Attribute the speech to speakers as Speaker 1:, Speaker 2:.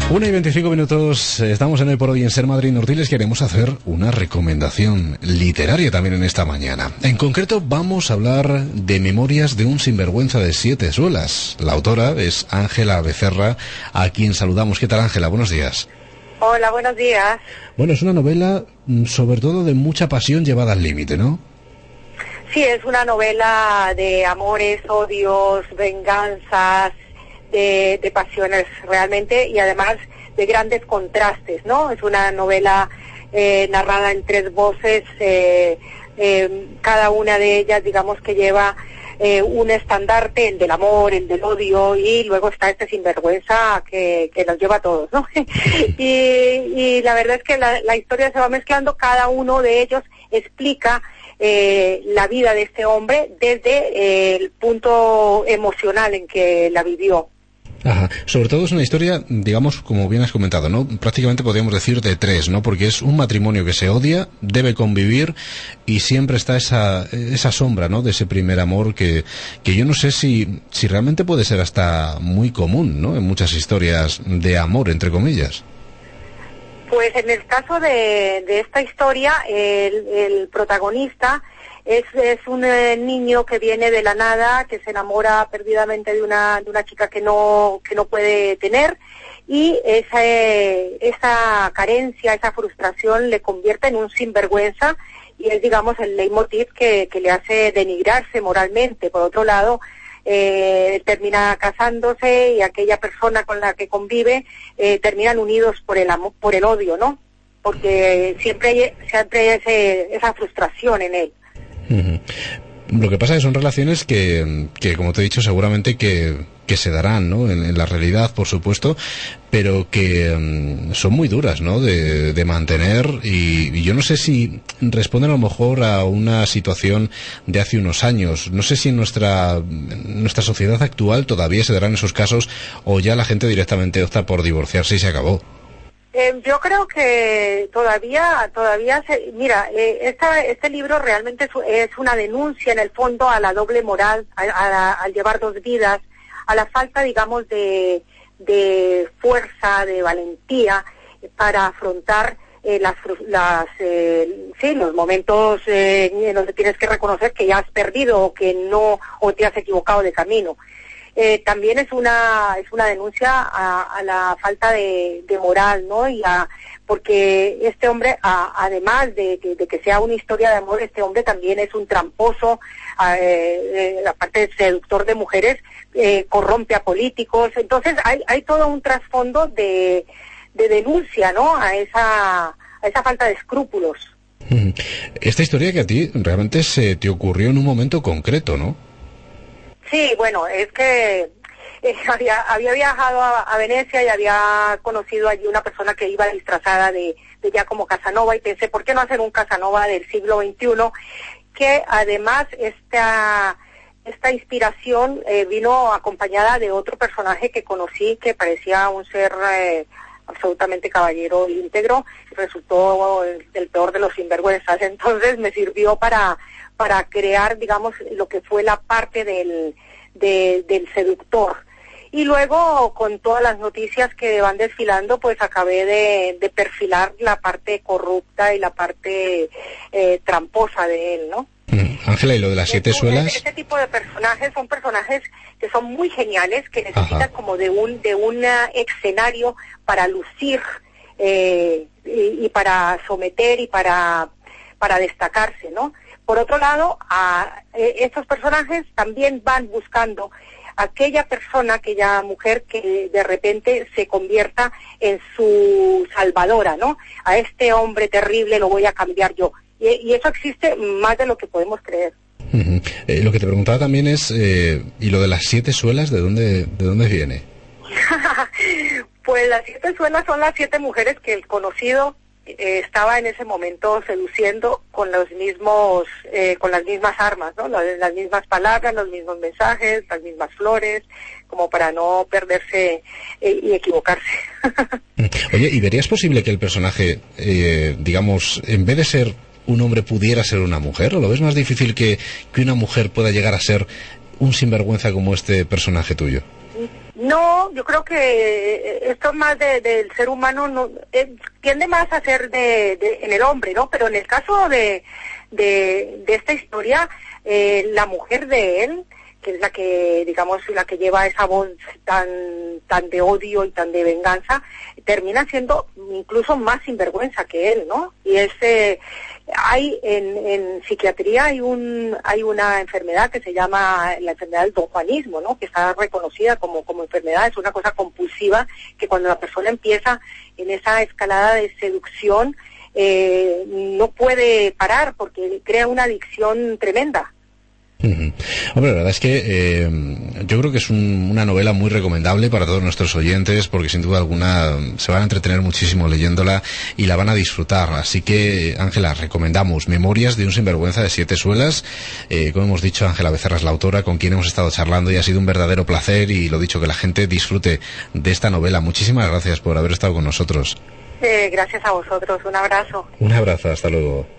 Speaker 1: 1:25, estamos en Hoy por Hoy en Ser Madrid Norte y les queremos hacer una recomendación literaria también en esta mañana. En concreto vamos a hablar de Memorias de un sinvergüenza de 7 suelas. La autora es Ángela Becerra, a quien saludamos. ¿Qué tal, Ángela? Buenos días.
Speaker 2: Hola, buenos días.
Speaker 1: Bueno, es una novela sobre todo de mucha pasión llevada al límite, ¿no?
Speaker 2: Sí, es una novela de amores, odios, venganzas, de pasiones realmente, y además de grandes contrastes, ¿no? Es una novela narrada en 3 voces, cada una de ellas, digamos, que lleva un estandarte, el del amor, el del odio, y luego está este sinvergüenza que nos lleva a todos, ¿no? y la verdad es que la historia se va mezclando, cada uno de ellos explica la vida de este hombre desde el punto emocional en que la vivió.
Speaker 1: Ajá. Sobre todo es una historia, digamos, como bien has comentado, ¿no? Prácticamente podríamos decir de 3, ¿no? Porque es un matrimonio que se odia, debe convivir y siempre está esa sombra, ¿no? De ese primer amor que yo no sé si realmente puede ser hasta muy común, ¿no? En muchas historias de amor, entre comillas.
Speaker 2: Pues en el caso de esta historia, el protagonista es un niño que viene de la nada, que se enamora perdidamente de una chica que no puede tener, y esa carencia, esa frustración le convierte en un sinvergüenza, y es, digamos, el leitmotiv que le hace denigrarse moralmente. Por otro lado, termina casándose, y aquella persona con la que convive terminan unidos por el amor, por el odio, ¿no? Porque siempre hay esa frustración en él.
Speaker 1: Uh-huh. Lo que pasa es que son relaciones que como te he dicho, seguramente que se darán, ¿no? En la realidad, por supuesto, pero que son muy duras, ¿no? De mantener, y yo no sé si responden a lo mejor a una situación de hace unos años. No sé si en nuestra sociedad actual todavía se darán esos casos, o ya la gente directamente opta por divorciarse y se acabó.
Speaker 2: Yo creo que todavía mira, este libro realmente es una denuncia en el fondo a la doble moral, al llevar 2 vidas, a la falta, digamos, de fuerza, de valentía para afrontar los momentos en donde tienes que reconocer que ya has perdido o te has equivocado de camino. También es una denuncia a la falta de moral, ¿no? Porque este hombre, además de que sea una historia de amor, este hombre también es un tramposo, aparte de seductor de mujeres, corrompe a políticos. Entonces hay todo un trasfondo de denuncia, ¿no? A esa falta de escrúpulos.
Speaker 1: Esta historia que a ti realmente se te ocurrió en un momento concreto, ¿no?
Speaker 2: Sí, bueno, es que había viajado a Venecia y había conocido allí una persona que iba disfrazada de ya como Casanova, y pensé, ¿por qué no hacer un Casanova del siglo XXI? Que además esta inspiración vino acompañada de otro personaje que conocí que parecía un ser absolutamente caballero íntegro, resultó el peor de los sinvergüenzas. Entonces me sirvió para crear, digamos, lo que fue la parte del seductor. Y luego, con todas las noticias que van desfilando, pues acabé de perfilar la parte corrupta y la parte tramposa de él, ¿no?
Speaker 1: Ángela, ¿y lo de las 7 suelas?
Speaker 2: Este tipo de personajes son personajes que son muy geniales, que necesitan como de un escenario para lucir y para someter y para destacarse, ¿no? Por otro lado, estos personajes también van buscando aquella persona, aquella mujer que de repente se convierta en su salvadora, ¿no? A este hombre terrible lo voy a cambiar yo. Y eso existe más de lo que podemos creer.
Speaker 1: Uh-huh. Lo que te preguntaba también es, ¿y lo de las 7 suelas, de dónde viene?
Speaker 2: Pues las 7 suelas son las 7 mujeres que el conocido estaba en ese momento seduciendo con las mismas armas, ¿no? Las mismas palabras, los mismos mensajes, las mismas flores, como para no perderse y equivocarse.
Speaker 1: Oye, ¿y verías posible que el personaje, digamos, en vez de ser un hombre, pudiera ser una mujer? ¿O lo ves más difícil que una mujer pueda llegar a ser un sinvergüenza como este personaje tuyo?
Speaker 2: No, yo creo que esto es más del ser humano, no, tiende más a ser en el hombre, ¿no? Pero en el caso de esta historia, la mujer de él, que es la que, digamos, la que lleva esa voz tan de odio y tan de venganza, termina siendo incluso más sinvergüenza que él, ¿no? Y hay en psiquiatría hay una enfermedad que se llama la enfermedad del donjuanismo, ¿no? Que está reconocida como enfermedad, es una cosa compulsiva que cuando la persona empieza en esa escalada de seducción no puede parar porque crea una adicción tremenda.
Speaker 1: Hombre, la verdad es que yo creo que es una novela muy recomendable para todos nuestros oyentes, porque sin duda alguna se van a entretener muchísimo leyéndola y la van a disfrutar. Así que, Ángela, recomendamos Memorias de un sinvergüenza de 7 suelas. Como hemos dicho, Ángela Becerra es la autora con quien hemos estado charlando y ha sido un verdadero placer, y lo dicho, que la gente disfrute de esta novela. Muchísimas gracias por haber estado con nosotros.
Speaker 2: Gracias a vosotros, un abrazo.
Speaker 1: Un abrazo, hasta luego.